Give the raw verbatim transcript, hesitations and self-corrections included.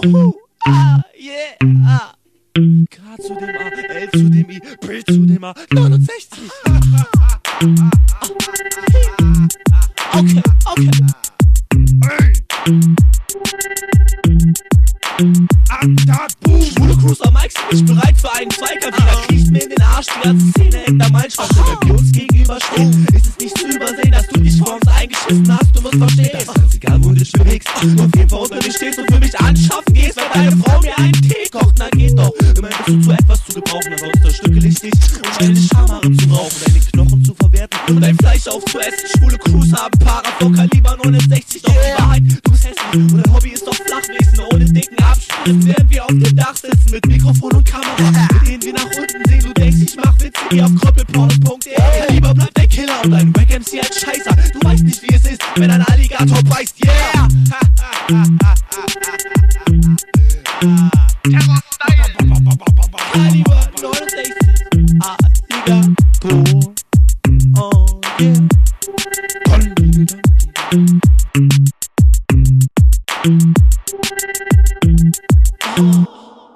uh, ah, yeah, ah. K zu dem A, L zu dem I, B zu dem A, neunundsechzig. Okay, okay. Schwule Cruiser, Mike, sind nicht bereit für einen Zweikampf. Jeder kriecht mir in den Arsch, die ganze Szene hängt am Meilenschwanz. Wenn wir uns gegenüberstehen, ist es nicht zu übersehen, dass du dich vor uns eingeschissen hast. Du musst verstehen, es ist ganz egal, wo du dich bewegst. Du auf jeden Fall unter mir stehst und für mich anschaffen gehst. Wenn deine Frau mir einen Tee kocht, na geht doch. Immerhin bist du zu etwas zu gebrauchen, ansonsten stückel ich dich, um deine Schamhaare zu rauchen, deine Knochen zu verwerten und dein Fleisch aufzuessen. Schwule Crews haben Para vor Kaliber neunundsechzig. Doch die Wahrheit, du bist hässlich und dein Hobby ist doch Flachwichsen. Ohne dicken Abspritzen, während wir auf dem Dach sitzen mit Mikrofon und Kamera, mit denen wir nach unten sehen. Du denkst, ich mach Witze wie auf krüppelporn punkt de. Kaliber bleibt ein Killer und ein Wack-M C ein Scheißer. Du weißt nicht, wie es ist, wenn ein Alligator beißt, yeah! Kaliber neunundsechzig, Alligator, oh yeah.